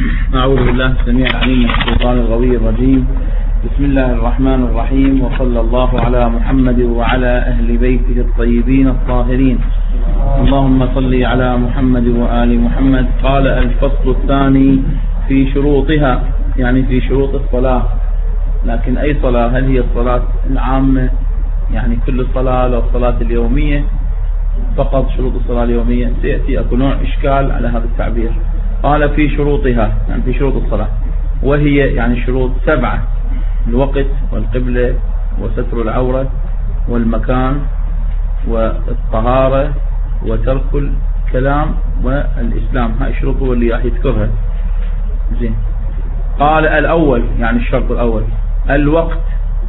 أعوذ بالله السميع العليم من الشيطان الغوي الرجيم. بسم الله الرحمن الرحيم، وصلى الله على محمد وعلى أهل بيته الطيبين الطاهرين. اللهم صل على محمد وآل محمد. قال الفصل الثاني في شروطها، يعني في شروط الصلاة. لكن أي صلاة؟ هل هي الصلاة العامة يعني كل الصلاة، لو الصلاة اليومية فقط شروط الصلاة اليومية؟ سيأتي أكو نوع إشكال على هذا التعبير. قال في شروطها، يعني في شروط الصلاة، وهي يعني شروط 7: الوقت والقبلة وستر العورة والمكان والطهارة وترك الكلام والإسلام. هاي الشروط هو اللي راح يذكرها. زين. قال الأول، يعني الشرط الأول الوقت.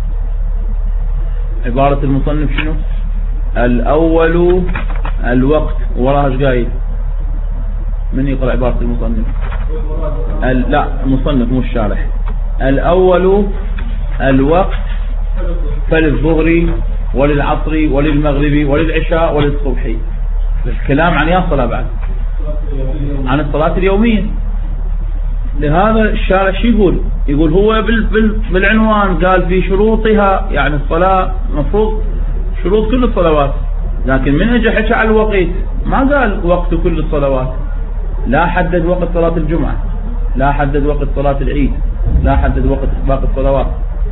عبارة المصنف شنو؟ الأول الوقت. وراها ايش قايل؟ من يقرأ عبارة المصنف؟ لا، المصنف مو الشارح. الأول الوقت فللظهر وللعصر وللمغرب وللعشاء وللصبح. الكلام عن يا صلاة بعد، عن الصلاة اليومية. لهذا الشارح شو يقول هو بالعنوان قال في شروطها، يعني الصلاة مفروض شروط كل الصلوات، لكن من اجى حكى على الوقت ما قال وقت كل الصلوات. لا حدد وقت صلاة الجمعة، لا حدد وقت صلاة العيد، لا حدد وقت باقي الصلوات،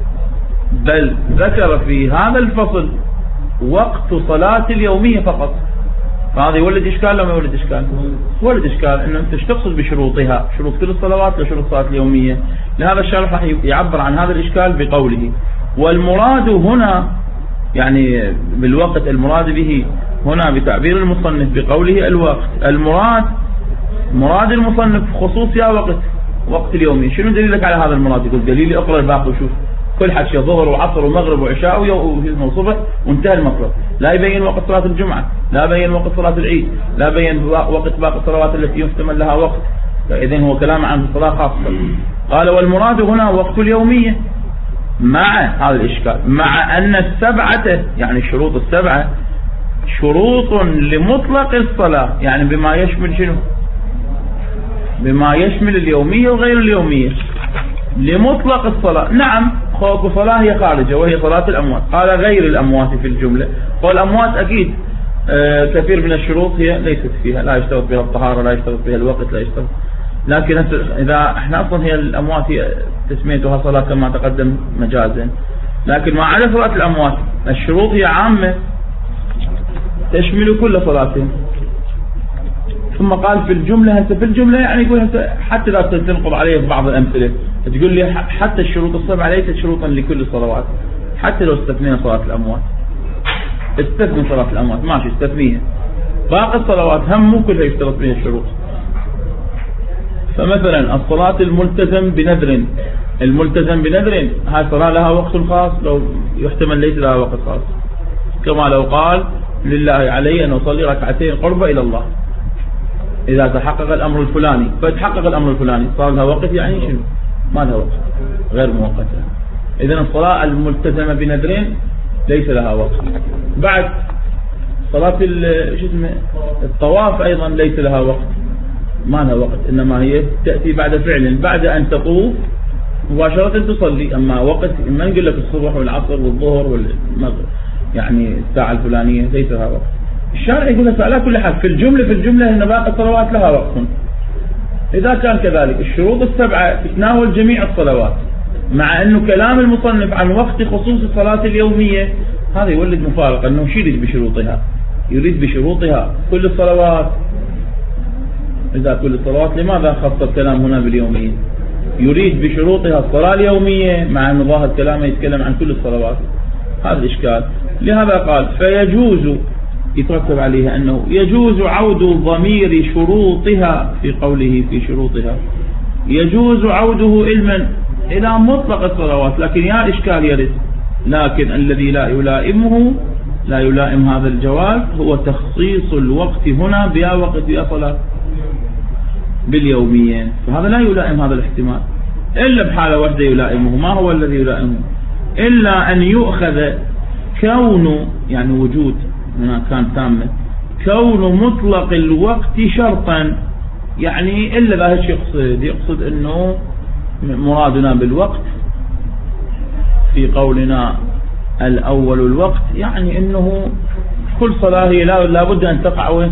بل ذكر في هذا الفصل وقت صلاة اليومية فقط. فهذا يولد إشكال لو ما يولد إشكال؟ يولد إشكال. إنه أنت ايش تقصد بشروطها؟ شروط كل الصلوات ولا شروط صلاة اليومية؟ لهذا الشارح راح يعبر عن هذا الإشكال بقوله: والمراد هنا، يعني بالوقت المراد به هنا بتعبير المصنف بقوله الوقت، مراد المصنف خصوص يا وقت اليومي. شنو دليلك على هذا المراد؟ يقول دليلي اقرأ الباقي وشوف. كل حكي ظهر وعصر ومغرب وعشاء وصبح وانتهى المطلب. لا يبين وقت صلاة الجمعة، لا يبين وقت صلاة العيد، لا يبين وقت باقي الصلوات التي يحتمل لها وقت. فإذن هو كلام عن الصلاة خاصة. قال والمراد هنا وقت اليومية، مع هذا الإشكال، مع أن السبعة، يعني الشروط السبعة شروط لمطلق الصلاة، يعني بما يشمل شنو؟ بما يشمل اليومية وغير اليومية. لمطلق الصلاة، نعم، خوف صلاة هي خارجة وهي صلاة الأموات. قال غير الأموات في الجملة، والأموات أكيد كثير من الشروط هي ليست فيها، لا يشترط بها الطهارة، لا يشترط بها الوقت، لا يشترط. لكن إذا احنا أصلا هي الأموات هي تسميتها صلاة كما تقدم مجازا، لكن ما عدا صلاة الأموات الشروط هي عامة تشمل كل صلاتهم. ثم قال في الجملة، هسه في الجملة يعني يقول حتى لا تنقض عليه بعض الأمثلة، تقول لي حتى الشروط السبعة ليست شروطا لكل الصلوات، حتى لو استثنينا صلاة الأموات. استثني صلاة الأموات ماشي، استثنيها. باقي الصلوات هم مو كلها يشترط فيها الشروط. فمثلا الصلاة الملتزم بنذر، هاي صلاة لها وقت خاص، لو يحتمل ليس لها وقت خاص. كما لو قال لله علي أن أصلي ركعتين قربة إلى الله، إذا تحقق الأمر الفلاني، فتحقق الأمر الفلاني صار لها وقت، يعني شنو؟ ما لها وقت، غير مؤقتة. إذن الصلاة الملتزمة بنذرين ليس لها وقت. بعد صلاة الطواف أيضا ليس لها وقت، ما لها وقت، إنما هي تأتي بعد فعل، بعد أن تطوف مباشرة تصلي. أما وقت ما نقول لك الصبح والعصر والظهر والمغرب، يعني الساعة الفلانية ليس لها وقت. الشارع يقول لك على كل حال في الجملة إن باقي الصلوات لها وقت. إذا كان كذلك الشروط السبعة تتناول جميع الصلوات، مع أنه كلام المصنف عن وقت خصوص الصلاة اليومية، هذا يولد مفارقة. أنه شو يريد بشروطها؟ يريد بشروطها كل الصلوات. إذا كل الصلوات لماذا خص الكلام هنا باليومية؟ يريد بشروطها الصلاة اليومية، مع أن ظاهر كلامه يتكلم عن كل الصلوات. هذا الإشكال. لهذا قال فيجوز، يترتب عليها أنه يجوز عود ضمير شروطها في قوله في شروطها، يجوز عوده إلى مطلق الصلوات. لكن يا إشكال يرد، لكن الذي لا يلائم هذا الجواز هو تخصيص الوقت هنا بيا وقت بيا صلاة باليوميين. فهذا لا يلائم هذا الاحتمال، إلا بحالة واحدة يلائمه. ما هو الذي يلائمه؟ إلا أن يؤخذ كون، يعني وجود هنا كان تامة، كون مطلق الوقت شرطا يعني إلا ذا هيك يقصد أنه مرادنا بالوقت في قولنا الأول الوقت، يعني أنه كل صلاة هي لا بد أن تقع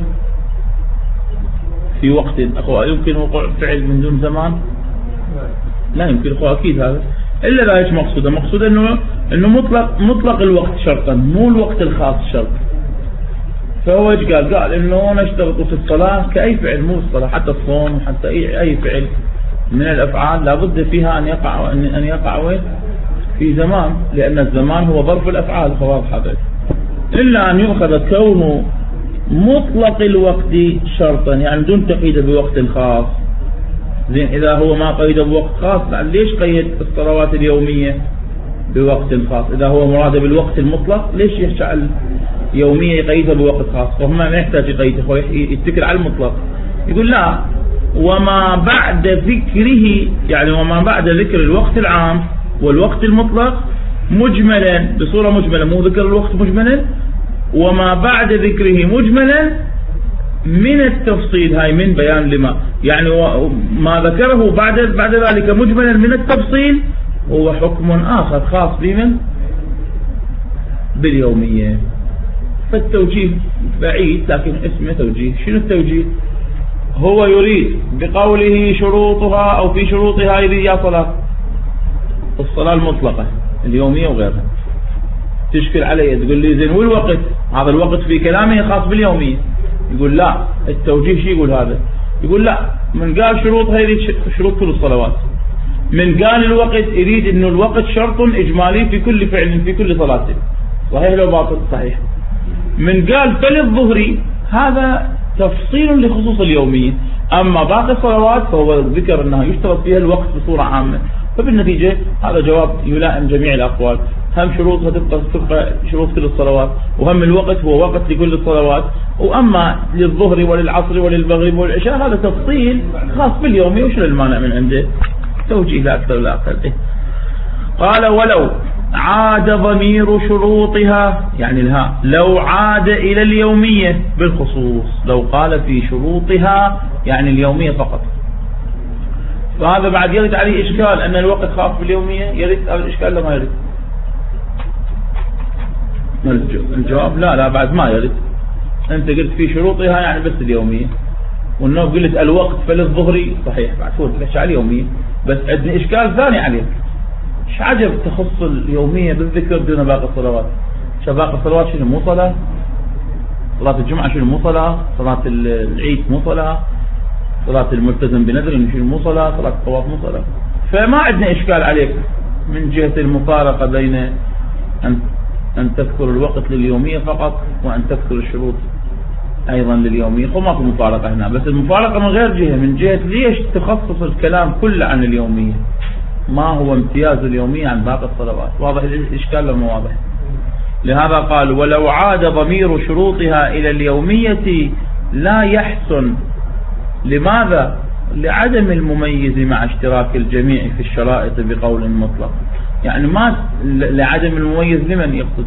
في وقت. يمكن وقوع فعل من دون زمان؟ لا يمكن، أكيد هذا. إلا ذا هيك مقصود أنه مطلق الوقت شرطا، مو الوقت الخاص شرط. فهو ايش قال انه نشترط في الصلاة كأي فعل، مو الصلاة، حتى الصوم، حتى اي فعل من الافعال لابد فيها ان يقع في زمان، لان الزمان هو ظرف الافعال. واضح هذا. الا ان يؤخذ كونه مطلق الوقت شرطا، يعني دون تقييد بوقت خاص. زين، اذا هو ما قيد بوقت خاص، ليش قيد الصلوات اليومية بوقت خاص؟ اذا هو مراد بالوقت المطلق ليش يجعل يومية يقيدها بوقت خاص؟ وهم ما يحتاج يقيدها، هو يتكل على المطلق. يقول لا، وما بعد ذكره، يعني وما بعد ذكر الوقت العام والوقت المطلق مجملا، بصورة مجملة، مو ذكر الوقت مجملا، وما بعد ذكره مجملا من التفصيل، هاي من بيان لما، يعني ما ذكره بعد ذلك مجملا من التفصيل هو حكم آخر خاص بمن؟ باليومية. فالتوجيه بعيد، لكن اسمه توجيه. شنو التوجيه؟ هو يريد بقوله شروطها أو في شروطها يريد يا صلاة، الصلاة المطلقة اليومية وغيرها. تشكل عليه تقول لي زين والوقت؟ هذا الوقت في كلامه خاص باليومية. يقول لا، التوجيه شو يقول هذا؟ يقول لا، من قال شروطها يريد شروط كل الصلوات، من قال الوقت يريد انه الوقت شرط اجمالي في كل فعل في كل صلاة. صحيح لو باطل؟ صحيح. من قال فللظهر، هذا تفصيل لخصوص اليومية. أما باقي الصلوات فهو ذكر أنها يشترط فيها الوقت بصورة عامة. فبالنتيجة هذا جواب يلائم جميع الأقوال. هم شروطها تبقى شروط كل الصلوات، وهم الوقت هو وقت لكل الصلوات. وأما للظهر وللعصر وللمغرب والعشاء هذا تفصيل خاص باليومية. وش المانع من عنده؟ توجيه لا أكثر ولا أقل. قال ولو عاد ضمير شروطها، يعني الهاء، لو عاد إلى اليومية بالخصوص، لو قال في شروطها يعني اليومية فقط، فهذا بعد يرد عليه إشكال أن الوقت خاص باليومية. يرد هذا الإشكال لا ما يرد؟ الجواب لا بعد ما يرد. أنت قلت في شروطها يعني بس اليومية، والنوع قلت الوقت فللظهري، صحيح بعد فوت ليش على اليومية، بس عندنا إشكال ثاني عليك. ايش عجب تخص اليومية بالذكر دون باقي الصلوات؟ باقي الصلوات شنو؟ مو صلاة؟ صلاة الجمعة شنو؟ مو صلاة؟ صلاة العيد مو صلاة؟ صلاة الملتزم بنذر شنو؟ مو صلاة؟ صلاة الطواف مو صلاة؟ فما عندنا إشكال عليك من جهة المفارقة بين أن تذكر الوقت لليومية فقط وأن تذكر الشروط أيضا لليومية. وما في مفارقة هنا، بس المفارقة من غير جهة، من جهة ليش تخصص الكلام كله عن اليومية؟ ما هو امتياز اليومية عن باقي الصلوات؟ واضح الإشكال لما واضح؟ لهذا قال ولو عاد ضمير شروطها إلى اليومية لا يحسن. لماذا؟ لعدم المميز مع اشتراك الجميع في الشرائط بقول مطلق. يعني ما لعدم المميز لمن يقصد؟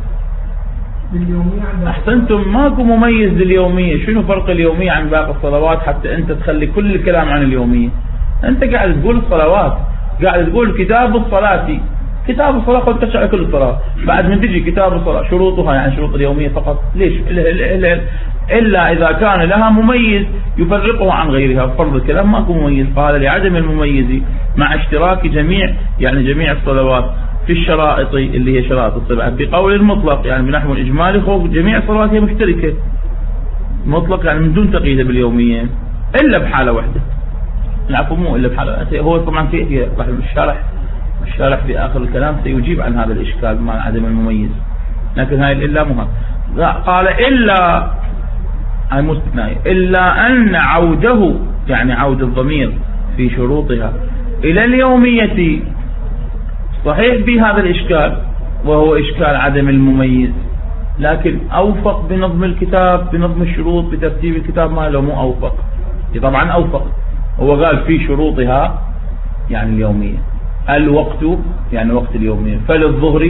أحسنتم، ماكو مميز لليومية. شنو فرق اليومية عن باقي الصلوات حتى أنت تخلي كل الكلام عن اليومية؟ أنت قاعد تقول الصلوات، قاعد تقول كتاب الصلاة، كتاب الصلاة قد تشرع كل الصلاة، بعد من تجي كتاب الصلاة شروطها يعني شروط اليومية فقط. ليش؟ إلا إذا كان لها مميز يفرقه عن غيرها. فرض الكلام ماكو مميز. قال لعدم المميز مع اشتراك جميع الصلوات في الشرائط اللي هي شرائط الصلاة بقول المطلق، يعني بنحو الإجمالي خوف جميع الصلوات هي مشتركة مطلق، يعني من دون تقييد باليومية إلا بحالة واحدة. العفو مو إلا بحالة، هو طبعا في الشارح في آخر الكلام سيجيب عن هذا الإشكال مع عدم المميز، لكن هاي الإلا مهم. قال إلا هاي مستثنى، إلا أن عوده، يعني عود الضمير في شروطها إلى اليومية صحيح بهذا الإشكال، وهو إشكال عدم المميز، لكن أوفق بنظم الكتاب، بنظم الشروط، بترتيب الكتاب ما له مو أوفق. طبعا أوفق، هو قال في شروطها يعني اليومية، الوقت يعني وقت اليومية، فللظهر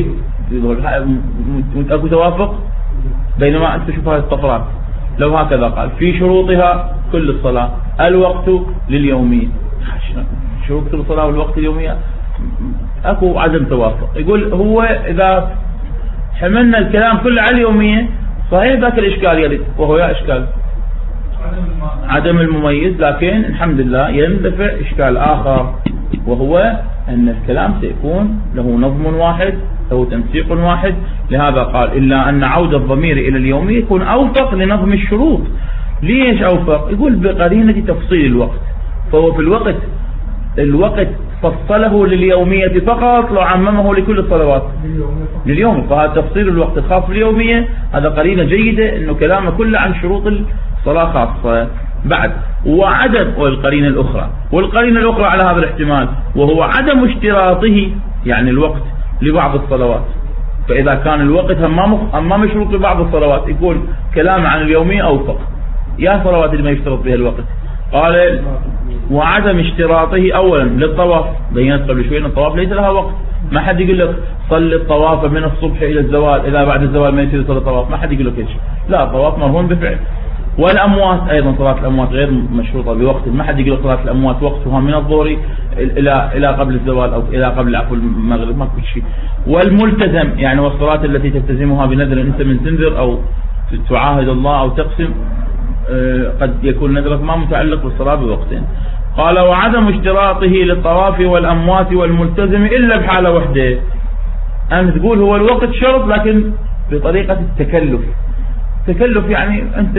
أكو توافق، بينما أنت شوف هذه الطفرات. لو هكذا قال في شروطها كل الصلاة. الوقت لليومية، شروط الصلاة والوقت اليومية اكو عدم توافق. يقول هو اذا حملنا الكلام كله على اليومية صحيح ذاك الاشكال يرد، وهو يا اشكال عدم المميز، لكن الحمد لله يندفع اشكال اخر، وهو ان الكلام سيكون له نظم واحد، له تنسيق واحد. لهذا قال الا ان عود الضمير الى اليومية يكون اوفق لنظم الشروط. ليش اوفق؟ يقول بقرينة تفصيل الوقت، فهو في الوقت فصله لليومية فقط، لو عممه لكل الصلوات لليوم، فهذا تفصيل الوقت الخاص باليومية هذا قرينة جيدة انه كلامه كله عن شروط الصلاة خاصة. بعد وعدم والقرينة الأخرى على هذا الاحتمال، وهو عدم اشتراطه يعني الوقت لبعض الصلوات. فإذا كان الوقت أمام شروط لبعض الصلوات يقول كلام عن اليومية أوفق. يا صلوات اللي ما يشترط بها الوقت، قال وعدم اشتراطه أولا للطواف، بينت قبل شوي أن الطواف ليس لها وقت. ما حد يقول لك صل الطواف من الصبح إلى الزوال، إذا بعد الزوال ما يصير صلاة الطواف، ما حد يقول لك إيش، لا الطواف مرهون بفعل. والأموات أيضا صلاة الأموات غير مشروطة بوقت، ما حد يقول صلاة الأموات وقتها من الظهر إلى قبل الزوال أو إلى قبل عفو المغرب، ما كل شيء. والملتزم يعني والصلاة التي تلتزمها بنذر أنت من تنذر أو تعاهد الله أو تقسم، قد يكون نذرك ما متعلق بالصلاة بوقتين. قال وعدم اشتراطه للطواف والأموات والملتزم إلا بحالة وحدة، أن تقول هو الوقت شرط لكن بطريقة التكلف يعني أنت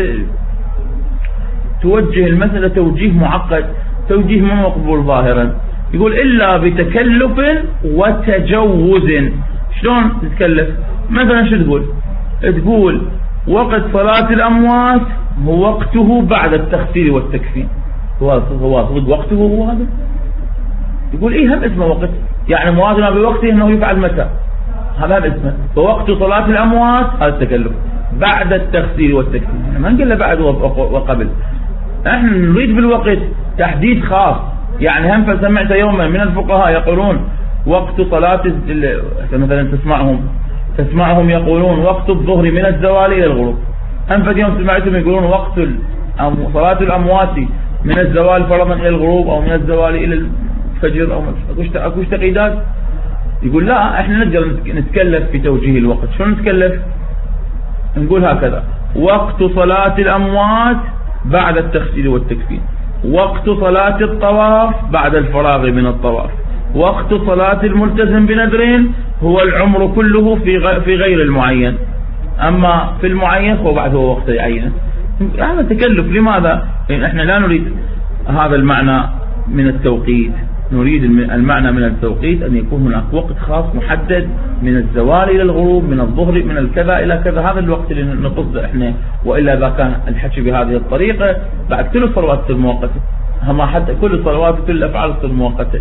توجه المسألة توجيه معقد، توجيه ما مقبول ظاهرا. يقول إلا بتكلف وتجوز. شلون تتكلف؟ مثلا شو تقول وقت صلاة الأموات هو وقته بعد التغسيل والتكفين، هو صدق وقته هو هذا؟ يقول إيه هم اسمه وقت، يعني موازنة بوقته أنه يفعل متى، هذا اسمه. فوقت صلاة الأموات هذا التكلف بعد التغسيل والتكفين، ما نقول له بعد وقبل. احنا نريد بالوقت تحديد خاص، يعني هم فسمعت يوما من الفقهاء يقولون وقت صلاة مثلا تسمعهم يقولون وقت الظهر من الزوال إلى الغروب، هم فد يوم سمعتهم يقولون وقت صلاة الأموات من الزوال فرضا إلى الغروب أو من الزوال إلى الفجر أو أكوش تقييدات. يقول لا احنا نقدر نتكلف في توجيه الوقت. شو نتكلف؟ نقول هكذا: وقت صلاة الأموات بعد التغسيل والتكفين، وقت صلاة الطواف بعد الفراغ من الطواف، وقت صلاة الملتزم بنذرين هو العمر كله في غير المعين، أما في المعين هو بعد هو وقت يعينه. هذا تكلف. لماذا؟ لأن احنا لا نريد هذا المعنى من التوقيت، نريد المعنى من التوقيت أن يكون هناك وقت خاص محدد من الزوال إلى الغروب، من الظهر من الكذا إلى كذا، هذا الوقت اللي نقصده احنا. وإلا إذا كان الحكي بهذه الطريقة بعد كل الصلوات المؤقتة، هم حتى كل الصلوات كل الأفعال المؤقتة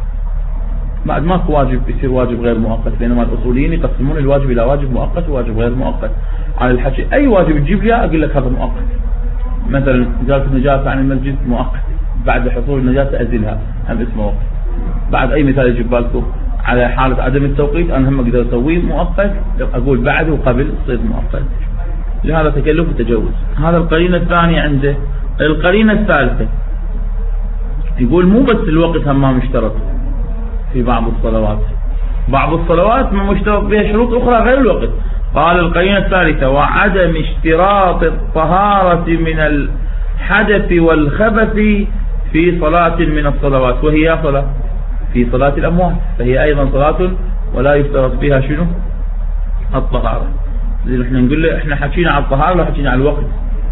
بعد ماكو واجب يصير واجب غير مؤقت، بينما الأصوليين يقسمون الواجب إلى واجب مؤقت وواجب غير مؤقت. على الحكي أي واجب تجيب لي أقول لك هذا مؤقت، مثلا إزالة النجاسة عن المسجد مؤقت، بعد حصول النجاسة أزلها هم اسمه وقت. بعد أي مثال يجيب بالكم على حالة عدم التوقيت أنا هم أقدر أسويه مؤقت، أقول بعد وقبل تصير مؤقت. لهذا تكلف وتجوز. هذا القرينة الثانية عنده. القرينة الثالثة يقول مو بس الوقت هم ما مشترط في بعض الصلوات، بعض الصلوات ما مشترط بها شروط أخرى غير الوقت. قال القرينة الثالثة: وعدم اشتراط الطهارة من الحدث والخبث في صلاة من الصلوات، وهي صلاة في صلاة الأموات، فهي أيضا صلاة ولا يشترط فيها شنو؟ الطهارة. احنا نقول له احنا حكينا على الطهارة ولا حكينا على الوقت؟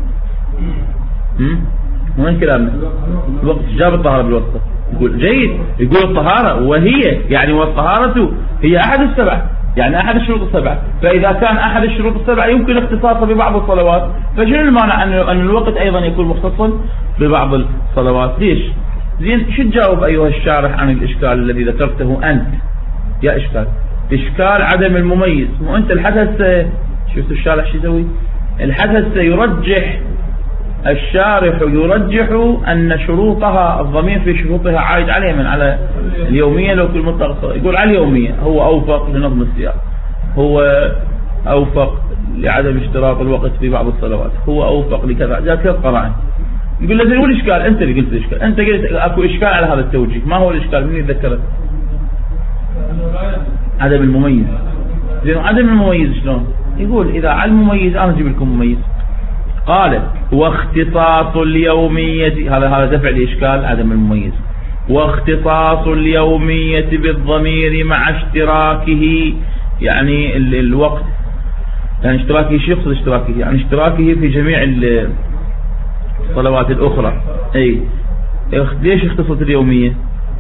وين كلامنا؟ الوقت جاب الطهارة بالوقت. يقول جيد، يقول الطهارة وهي يعني والطهارة هي أحد السبع، يعني أحد الشروط السبع. فإذا كان أحد الشروط السبع يمكن اختصاصه ببعض الصلوات، فشنو المانع أن الوقت أيضا يكون مختصا ببعض الصلوات؟ ليش؟ زين شو تجاوب أيها الشارح عن الإشكال الذي ذكرته أنت يا إشكال عدم المميز؟ مو أنت الحدث شفت الشارح شو يسوي؟ الحدث يرجح، الشارح يرجح أن شروطها الضمير في شروطها عائد عليه من على اليومية. لو كل مطلق يقول على اليومية هو أوفق لنظم السياق، هو أوفق لعدم اشتراط الوقت في بعض الصلوات، هو أوفق لكذا، جاء كذا قرائن. يقول له زين وش الإشكال؟ أنت اللي قلت الإشكال، أنت قلت أكو إشكال على هذا التوجيه، ما هو الإشكال؟ من يتذكره؟ عدم المميز. زين عدم المميز شلون؟ يقول إذا على المميز أنا أجيب لكم مميز. قال واختصاص اليومية، هذا دفع الإشكال عدم المميز. واختصاص اليومية بالضمير مع اشتراكه، يعني الوقت، يعني اشتراكه شو يقصد اشتراكه؟ يعني اشتراكه في جميع الصلوات الأخرى. أي ليش اختصصت اليومية؟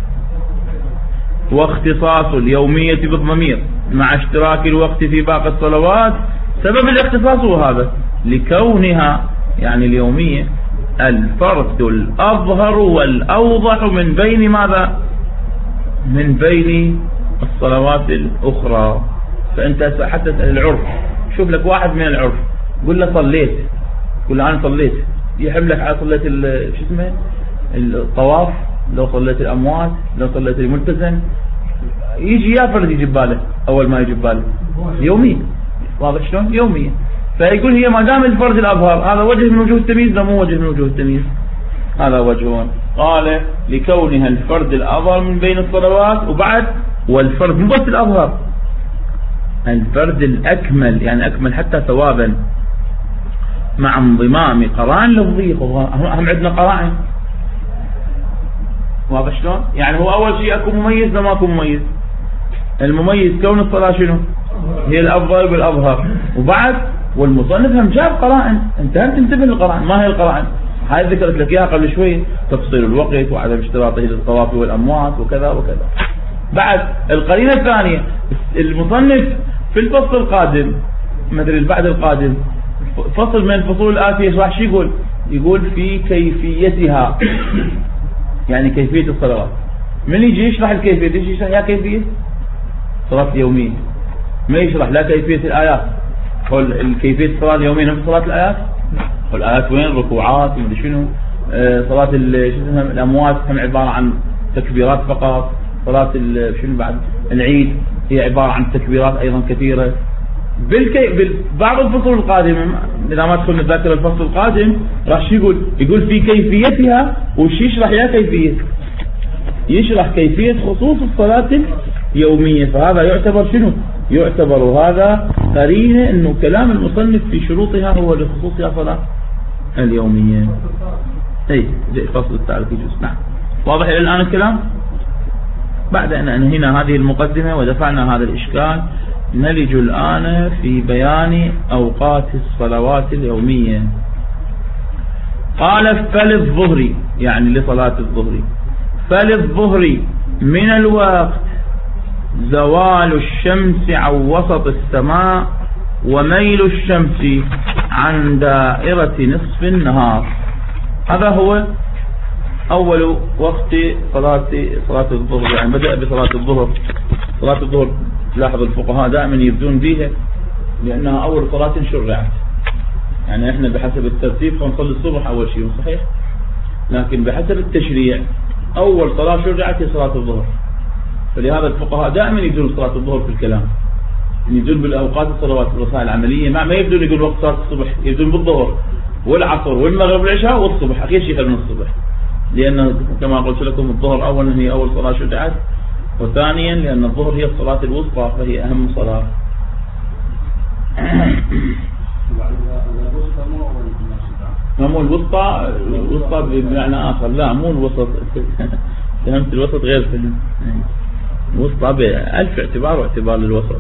واختصاص اليومية بالضمير مع اشتراك الوقت في باقي الصلوات، سبب الاختصاص هو هذا، لكونها يعني اليومية الفرد الأظهر والأوضح من بين ماذا؟ من بين الصلوات الأخرى. فأنت حتى العرف، شوف لك واحد من العرف قل له صليت، قل له أنا صليت، يحملك على صليت شو اسمه الطواف، لو صليت الأموات، لو صليت الملتزم، يجي يا فرد يجي باله أول ما يجي باله يومية. واضح شلون؟ يومية. فيقول هي ما دام الفرد الأظهر، هذا وجه من وجوه التمييز، لا مو وجه من وجوه التمييز، هذا وجهون. قال لكونها الفرد الأظهر من بين الصلوات، وبعد والفرد مو بس الأظهر، الفرد الأكمل، يعني أكمل حتى ثوابا مع انضمام قرائن لفظية. هم عندنا قرائن، واضح شلون؟ يعني هو أول شيء أكو مميز لما أكو مميز. المميز كون الصلاة شنو؟ هي الأفضل بالأظهر، وبعد والمصنف هم جاب قرائن، انت هم تنتبه للقرائن. ما هي القرائن؟ هاي ذكرت لك اياها قبل شوي، تفصيل الوقت وعدم اشتراطه للطواف والأموات وكذا وكذا. بعد القرينة الثانية، المصنف في الفصل القادم، مثل البعد القادم، فصل من الفصول الآتية راح شو يقول؟ يقول في كيفيتها، يعني كيفية الصلوات. من يجي يشرح الكيفية، يجي يشرح يا كيفية صلاة اليومية، ما يشرح لا كيفية الآيات. الكيفية الصلاة اليومية نفس صلاة الآيات، والآيات وين؟ ركوعات ومدري شنو. صلاة الأموات هم عبارة عن تكبيرات فقط. صلاة شنو بعد العيد هي عبارة عن تكبيرات أيضا كثيرة. بعض الفصول القادمة إذا ما دخلنا نذاكر الفصل القادم راح يقول في كيفيتها. وش يشرح يا كيفية؟ يشرح كيفية خصوص الصلاة اليومية. فهذا يعتبر شنو؟ يعتبر هذا قرينة انه كلام المصنف في شروطها هو لخصوصها صلاة اليومية. اي فصل التعريف جزء. نعم واضح الى الان الكلام. بعد ان انهينا هذه المقدمة ودفعنا هذا الاشكال، نلج الان في بيان اوقات الصلوات اليومية. قال فللظهر، يعني لصلاة الظهر، فللظهر من الوقت زوال الشمس عن وسط السماء وميل الشمس عن دائرة نصف النهار. هذا هو أول وقت صلاة الظهر، يعني بدأ بصلاة الظهر. صلاة الظهر لاحظ الفقهاء دائما يبدون بها لأنها أول صلاة شرعت. يعني احنا بحسب الترتيب نصلي الصبح أول شيء صحيح، لكن بحسب التشريع أول صلاة شرعت هي صلاة الظهر. فلهذا الفقهاء دائما يبدون صلاة الظهر في الكلام، يبدون بالأوقات الصلوات الرسائل العملية، ما يبدون يقول وقت صلاة الصبح، يبدون بالظهر والعصر والمغرب والعشاء والصبح، أخير شيء يخلون الصبح، لأن كما قلت لكم الظهر أولا هي أول صلاة شرعت، وثانيا لأن الظهر هي الصلاة الوسطى فهي أهم صلاة. مو الوسطى بمعنى آخر، لا مو الوسط. فهمت الوسط غير فهم. الوسطى بألف اعتبار واعتبار للوسط.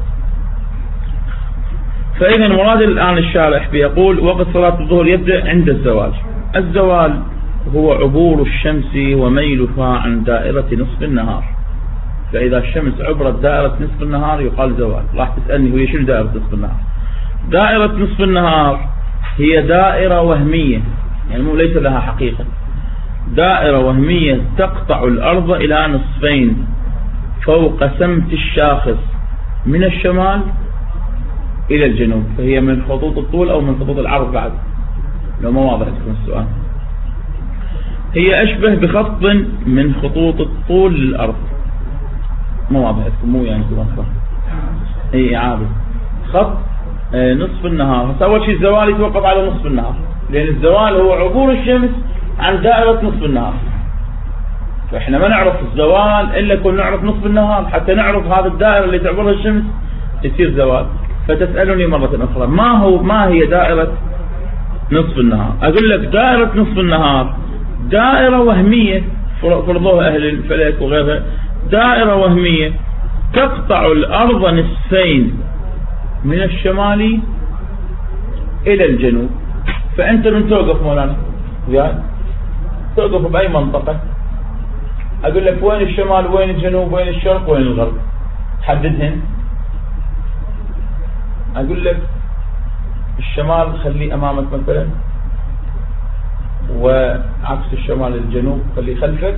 فإذا المراد الآن الشارح بيقول وقت صلاة الظهر يبدأ عند الزوال. الزوال هو عبور الشمس وميلها عن دائرة نصف النهار. فإذا الشمس عبرت دائرة نصف النهار يقال زوال. راح تسألني هي شنو دائرة نصف النهار؟ دائرة نصف النهار هي دائرة وهمية، يعني مو ليس لها حقيقة، دائرة وهمية تقطع الأرض إلى نصفين فوق سمت الشاخص من الشمال إلى الجنوب، فهي من خطوط الطول أو من خطوط العرض بعد، لو ما واضح لكم السؤال. هي أشبه بخط من خطوط الطول للأرض. ما واضح لكم، مو يعني كذا هي عابد خط نصف النهار. أول شيء الزوال يتوقف على نصف النهار، لأن الزوال هو عبور الشمس عن دائرة نصف النهار. فإحنا ما نعرف الزوال إلا كنا نعرف نصف النهار حتى نعرف هذا الدائرة اللي تعبرها الشمس يصير زوال. فتسألني مرة أخرى ما هي دائرة نصف النهار؟ أقول لك دائرة نصف النهار دائرة وهمية فرضوها أهل الفلك وغيرها، دائرة وهمية تقطع الأرض نصفين من الشمال إلى الجنوب. فأنت من توقف مولانا توقف بأي منطقة؟ أقول لك وين الشمال وين الجنوب وين الشرق وين الغرب، حددهن. أقول لك الشمال خليه أمامك مثلا، وعكس الشمال الجنوب خليه خلفك.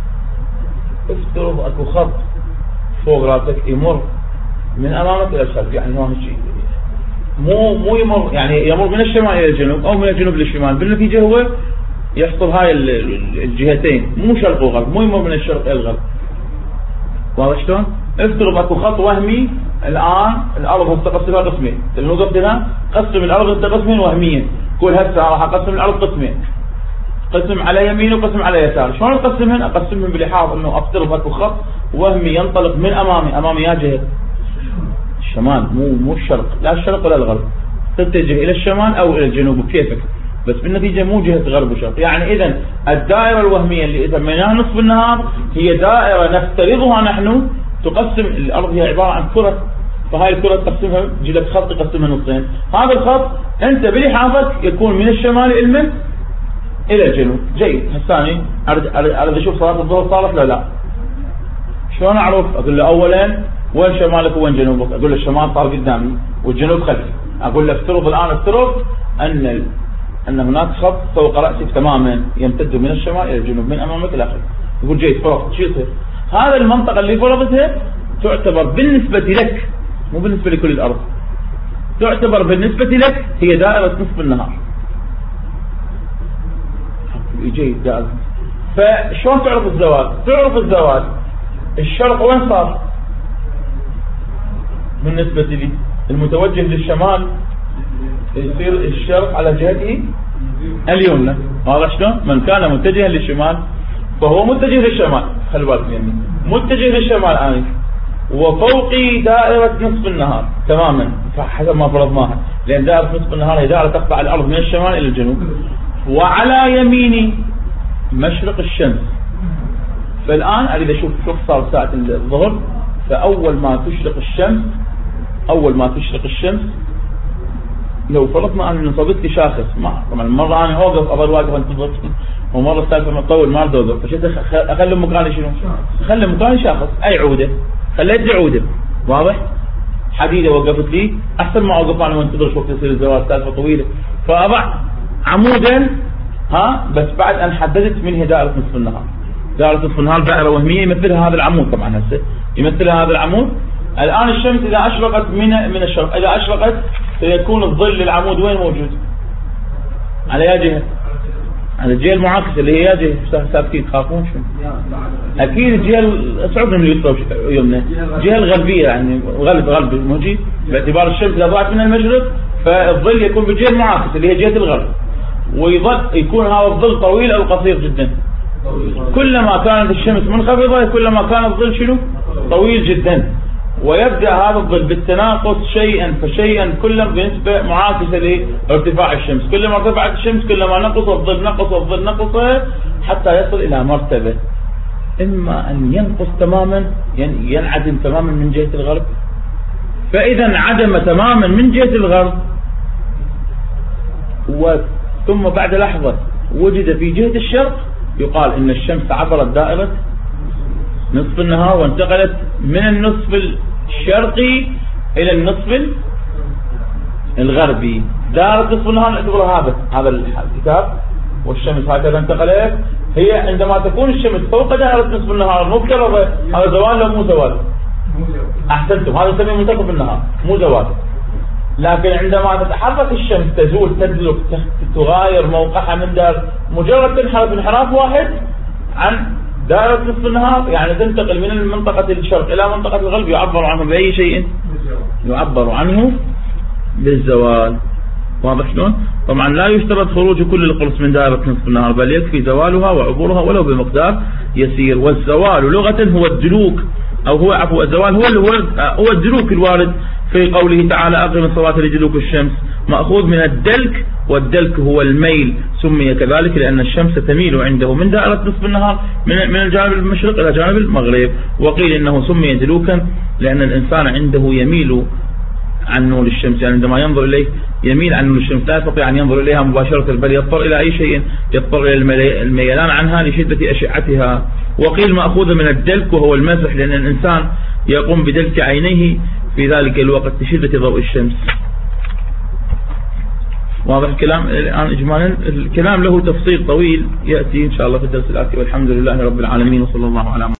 افترض اكو خط فوق راسك يمر من امامك الى الخلف، يعني هو شيء مو يمر، يعني يمر من الشمال الى الجنوب او من الجنوب للشمال، بالنتيجه هو يحصل هاي الجهتين، مو شرق وغرب، مو يمر من الشرق الى الغرب. واضح شلون؟ افترض اكو خط وهمي الان الارض هسه قسمها قسمين، نوقف هنا قسم الارض هسه قسمين وهميا، قول هسه راح اقسم الارض قسمين، قسم على يمين وقسم على يسار. شلون اقسمهن؟ اقسمهم بلحاظ انه افترض اكو خط وهمي ينطلق من امامي يا جهه الشمال، مو الشرق، لا الشرق ولا الغرب، تتجه الى الشمال او الى الجنوب بكيفك، بس بالنتيجه مو جهه غرب وشرق. يعني اذا الدائره الوهميه اللي سميناها نصف النهار هي دائره نفترضها نحن تقسم الارض، هي عباره عن كره، فهاي الكره تقسمها يجي لك خط يقسمها نصين، هذا الخط انت بلحاظك يكون من الشمال الى الجنوب. جيد، هساني اريد اشوف صلاه الظهر صارت لا شلون اعرف؟ اقول له اولا وين شمالك وين جنوبك؟ اقول له الشمال صار قدامي والجنوب خلفي. اقول له افترض ان هناك خط فوق راسك تماما يمتد من الشمال الى الجنوب من امامك الى خلفك. يقول جيد، فرضت شو يصير؟ هذا المنطقه اللي فرضتها تعتبر بالنسبه لك، مو بالنسبه لكل الارض، تعتبر بالنسبه لك هي دائره نصف النهار. جيد، جاهز. فشلون تعرف الزوال؟ تعرف الزوال الشرق وين صار بالنسبة لي؟ المتوجه للشمال يصير الشرق على جهته اليمنى. واضح شلون؟ من كان متجها للشمال فهو متجه للشمال، خلي بالك مني، متجه للشمال آنف، وفوقي دائرة نصف النهار تماما حسب ما فرضناها، لأن دائرة نصف النهار هي دائرة تقطع الأرض من الشمال إلى الجنوب. وعلى يميني مشرق الشمس. فالآن أريد أشوف شو صار ساعة الظهر. فأول ما تشرق الشمس لو فرضنا أن صدقت شاخص، طبعا مرة أنا أوقف أظل واقف أنتظر، ومرة الثالثة ما أطول ما أريد أوقف، فشيت أخلي مكاني شنو؟ أخلي مكاني شاخص، أي عودة، خليت لي عودة، واضح؟ حديدة وقفت لي، أحسن ما أوقف أنا وانتظر وقت يصير الزواج سالفة طويلة. فأضع عمودا بس بعد أن حددت من هي دائرة نصف النهار. دائرة نصف النهار دائرة وهمية يمثلها هذا العمود، طبعا هسه يمثلها هذا العمود. الآن الشمس إذا أشرقت من الشرق، إذا أشرقت سيكون الظل للعمود وين موجود؟ على يا جهة؟ على الجهة المعاكسة اللي هي يا جهة. سابقين تخافون شو؟ أكيد الجهة صعب من اليسرى يمنى، الجهة الغربية، يعني غرب موجي، باعتبار الشمس إذا ضاعت من المشرق فالظل يكون بالجهة المعاكسة اللي هي جهة الغرب، ويظل يكون هذا الظل طويل أو قصير جدا. كلما كانت الشمس منخفضة كلما كان الظل شنو؟ طويل جدا. ويبدأ هذا الظل بالتناقص شيئا فشيئا، كلما بنسبة معاكسة لارتفاع الشمس، كلما ارتفعت الشمس كلما نقص الظل نقص حتى يصل إلى مرتبة إما أن ينقص تماما، ينعدم تماما من جهة الغرب. فإذا انعدم تماما من جهة الغرب ثم بعد لحظة وجد في جهة الشرق، يقال إن الشمس عبرت دائرة نصف النهار وانتقلت من النصف الشرقي إلى النصف الغربي. دائرة نصف النهار نعتبر هذا الكتاب، والشمس هكذا انتقلت. هي عندما تكون الشمس فوق دائرة نصف النهار مفترضة، هذا زوال ولا مو زوال؟ أحسنتم، هذا نسميه منتصف النهار، مو زوال. لكن عندما تتحرك الشمس تزول تدلك تغاير موقعها من دار، مجرد تنحرف انحراف واحد عن دائرة نصف النهار، يعني تنتقل من منطقة الشرق إلى منطقة الغرب، يعبر عنه بأي شيء؟ يعبر عنه بالزوال. واضح شلون؟ طبعا لا يشترط خروج كل القرص من دائرة نصف النهار، بل يكفي زوالها وعبورها ولو بمقدار يسير. والزوال لغة هو الدلوك، أو هو عفوا الزوال هو الدلوك الوارد في قوله تعالى أقم الصلاة لدلوك الشمس، مأخوذ من الدلك، والدلك هو الميل، سمي كذلك لأن الشمس تميل عنده من دائرة نصف النهار من الجانب المشرق إلى جانب المغرب. وقيل إنه سمي دلوكا لأن الإنسان عنده يميل عن نور الشمس، يعني عندما ينظر إليه يميل عن نور الشمس، لا يستطيع أن ينظر إليها مباشرة، بل يضطر إلى أي شيء، يضطر إلى الميلان عنها لشدة أشعتها. وقيل مأخوذ من الدلك وهو المسح، لأن الإنسان يقوم بدلك عينيه في ذلك الوقت لشدة ضوء الشمس. واضح الكلام؟ الآن إجمالا الكلام له تفصيل طويل يأتي إن شاء الله في الدرس الآتي، والحمد لله رب العالمين، وصلى الله على محمد.